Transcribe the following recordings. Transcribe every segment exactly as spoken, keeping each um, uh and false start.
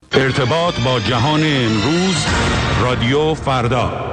ارتباط با جهان امروز، رادیو فردا.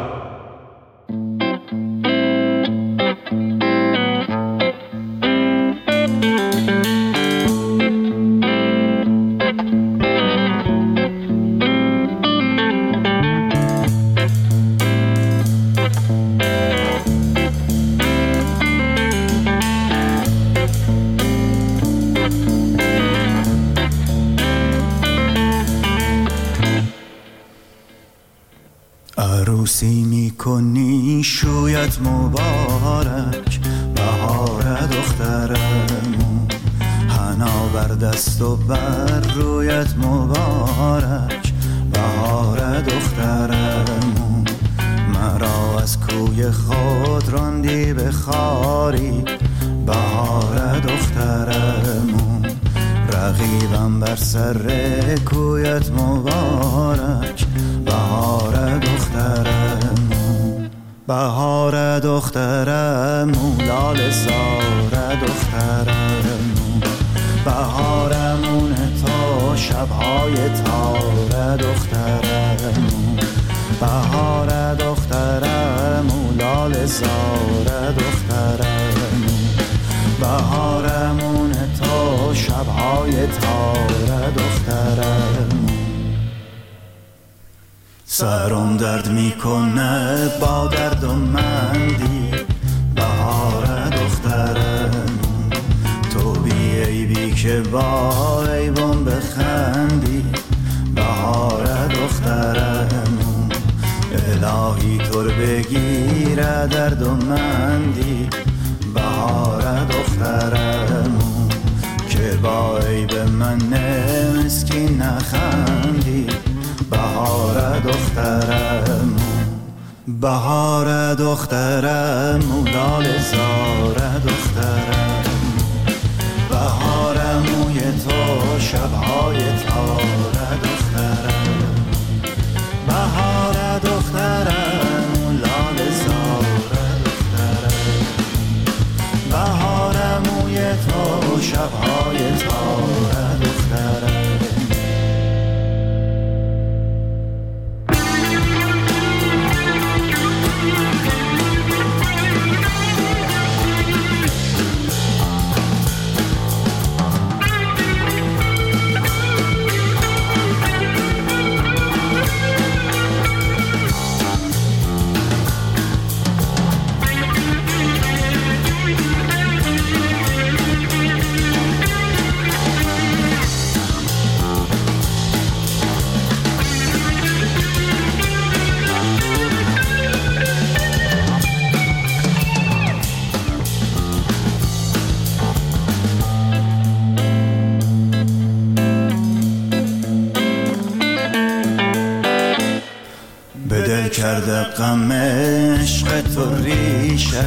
عروسی میکنی شویت مبارک، بهار دخترمون، حنا بر دست و بر رویت مبارک، بهار دخترمون. مرا از کوی خود راندی به خاری، بهار دخترمون. رقیبم بر سر کویت مبارک، بهار دخترمون. بهار دخترمون، لاله زار دخترمون. بهارمون تا شبهای تار دخترمون. بهار دخترمون، لاله زار دخترمون. بهارمون تا شبهای تار دخترمون. سرم درد میکنه با درد و مندی، بهار دخترمون. تو بی عیبی که با عیبم بخندی، بهار دخترمون. الهی تو رو بگیره درد و مندی، بهار دخترمون. که با عیب من مسکین نخندی، بهار دخترمون. بهار دخترمون، لاله زار دخترمون. بهارموی تو شبهای تار دخترمون. بهار دخترمون، لاله زار دخترمون. بهارموی تو شبهای تار دخترمون. کرده غم عشق تو ریشه،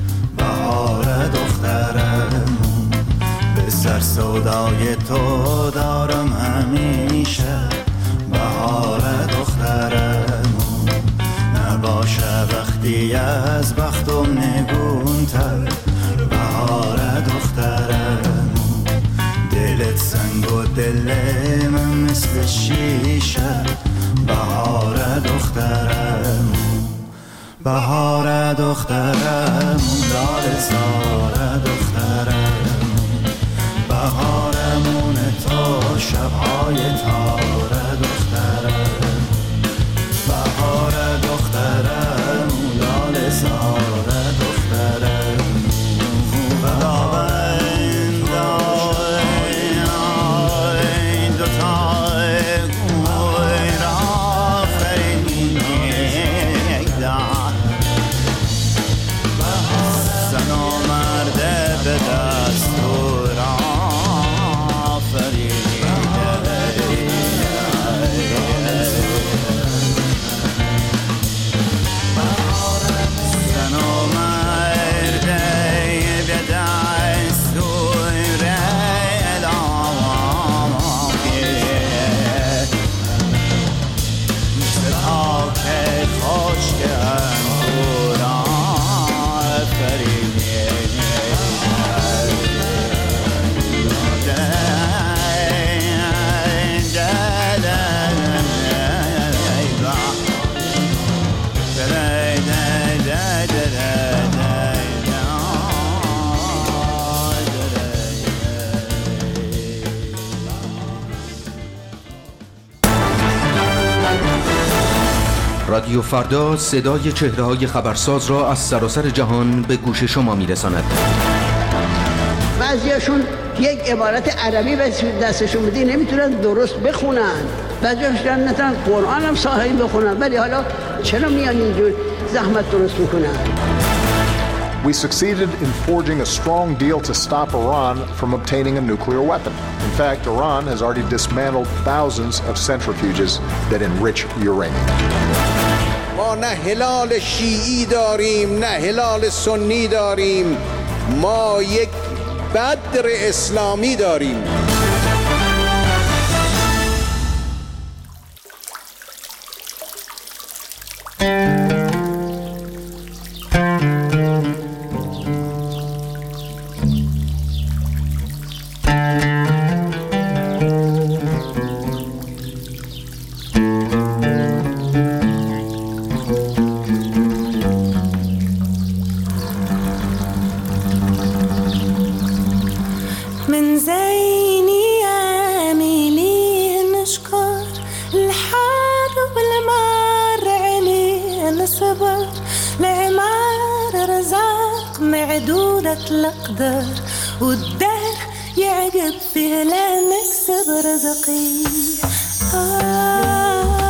بهار دخترمون. به سر سودای تو دارم همیشه، بهار دخترمون. نباشه وقتی از بختم نگونتر، بهار دخترمون. دلت سنگ و دل من مثل شیشه، بهار دخترمون. بهار دخترمون، لاله زار دخترمون. بهارمون تا شبهای تار دخترمون. بهار دخترمون، لاله زار دخترمون. دستور آفریده رادیو فردا صدای چهره‌های خبرساز را از سراسر جهان به گوش شما می‌رساند. بعضیاشون یک عبارت عربی به دستشون بدی نمیتونن درست بخونن، بعضیاشون نمیتونن قرآن هم صحیح بخونن، ولی حالا چرا میان اینجور زحمت درست میکنن؟ We succeeded in forging a strong deal to stop Iran from obtaining a nuclear weapon. In fact, Iran has already dismantled thousands of centrifuges that enrich uranium. ما نه هلال شیعی داریم نه هلال سنی داریم، ما یک بدر اسلامی داریم. الأقدار والدهر يعقب فيه لا نكسب رزقي. آه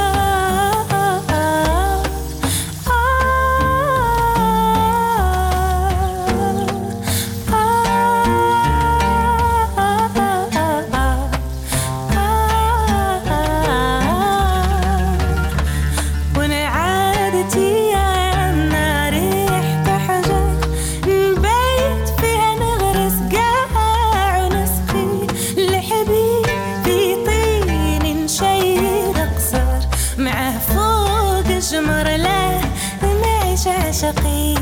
شقي.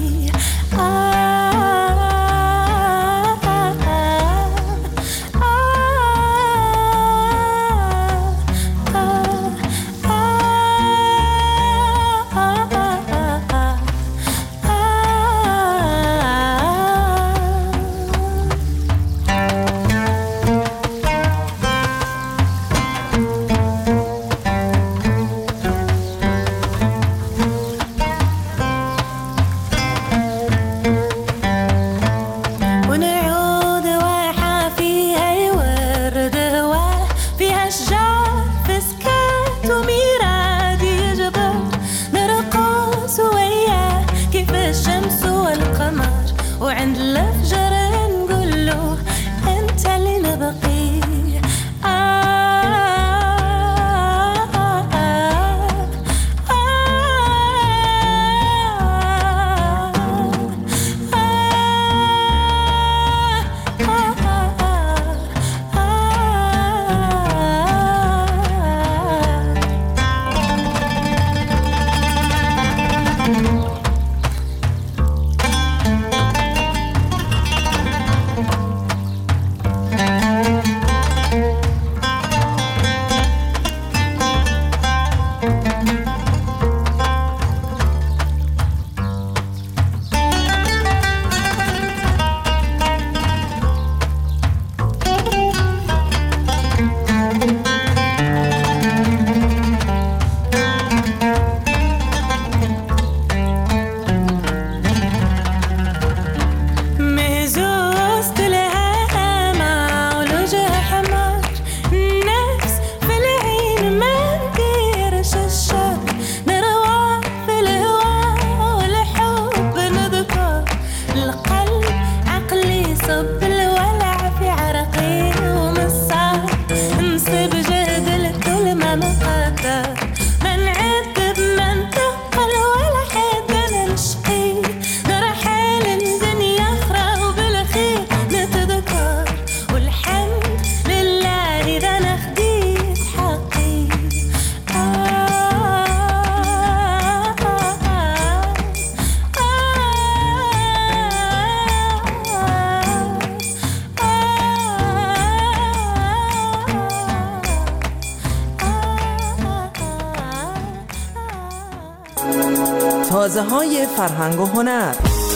تازه‌های فرهنگ و هنر.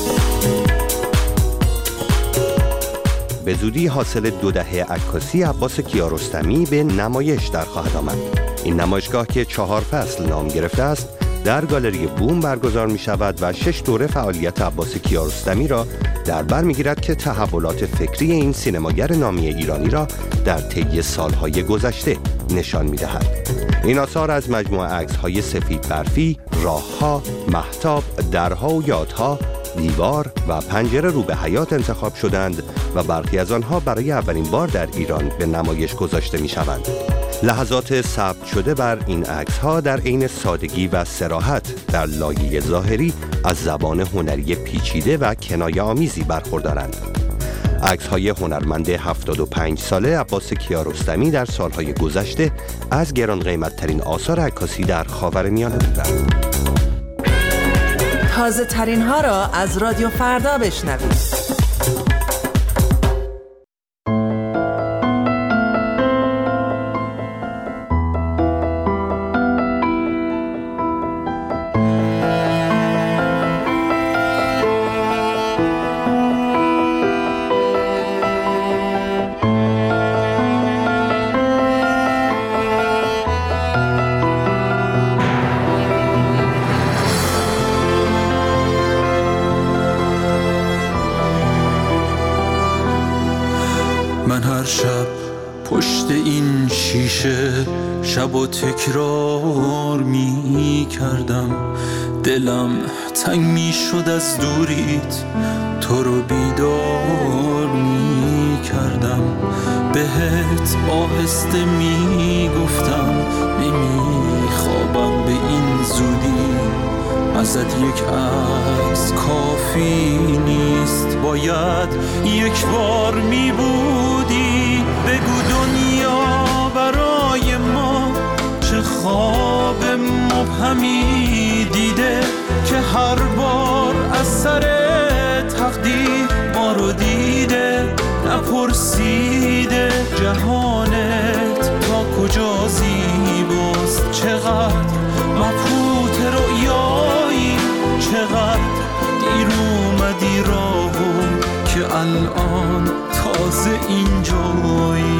به زودی حاصل دو دهه عکاسی عباس کیارستمی به نمایش در خواهد آمد. این نمایشگاه که چهار فصل نام گرفته است، در گالری بوم برگزار می شود و شش دوره فعالیت عباس کیارستمی را در بر می گیرد که تحولات فکری این سینماگر نامی ایرانی را در طی سالهای گذشته نشان می دهد. این آثار از مجموعه عکس‌های سفید برفی، راه‌ها، مهتاب، درها و یادها، دیوار و پنجره رو به حیات انتخاب شدند و برخی از آنها برای اولین بار در ایران به نمایش گذاشته می شوند. لحظات ثبت شده بر این عکس‌ها در عین سادگی و صراحت در لایه ظاهری از زبان هنری پیچیده و کنایه‌آمیزی برخوردارند. عکس‌های هنرمند هفتاد و پنج ساله عباس کیارستمی در سالهای گذشته از گران قیمت‌ترین آثار عکاسی در خاورمیانه بودند. تازه ترین ها را از رادیو فردا بشنوید. من هر شب پشت این شیشه شب و تکرار می کردم، دلم تنگ می شد از دوریت، تو رو بیدار می کردم، بهت آهسته می گفتم نمی خوابم به این زودی، ازت یک عکس کافی نیست، باید یک بار می بودی، بگو دنیا برای ما چه خواب مبهمی دیده که هر بار از سر تقدیر ما رو دیده، نپرسیده جهانت تا کجا زیباست، چقدر مبهوت رؤیایی، چقدر دیر اومدی راهو که الان تازه اینجایی.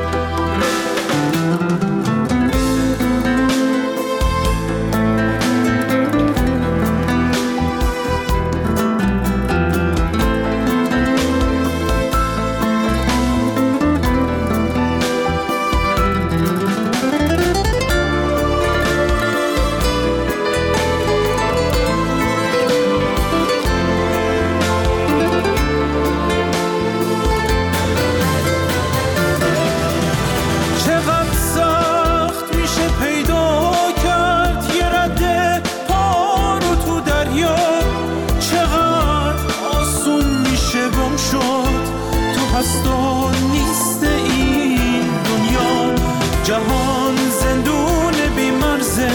جهان زندون بی‌مرزه،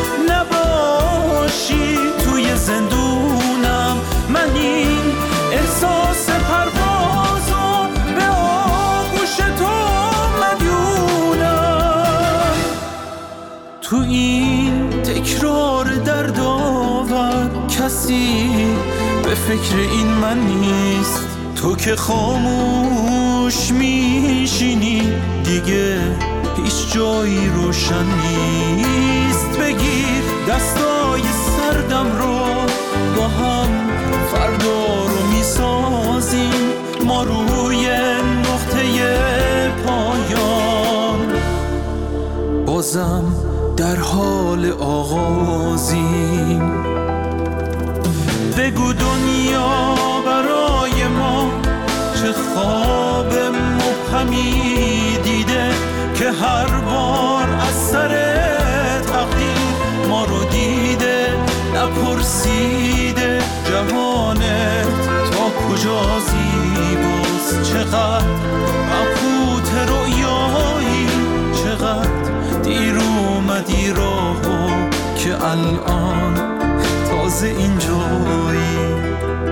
نباشی توی زندونم، من این احساس پروازو به آغوش تو مدیونم، تو این تکرار دردآور کسی به فکر این من نیست، تو که خاموش میشینی دیگه هیچ جایی روشن نیست، بگیر دستای سردم رو با هم فردا رو میسازیم، ما روی نقطه پایان بازم در حال آغازیم، بگو دنیا برای ما چه خواب مبهمی دیده که هر بار از سر تقدیر ما رو دیده، نپرسیده جهانت تا کجا زیباست، چقدر مبهوت رؤیایی، چقدر دیر اومدی راهو که الان تازه اینجایی.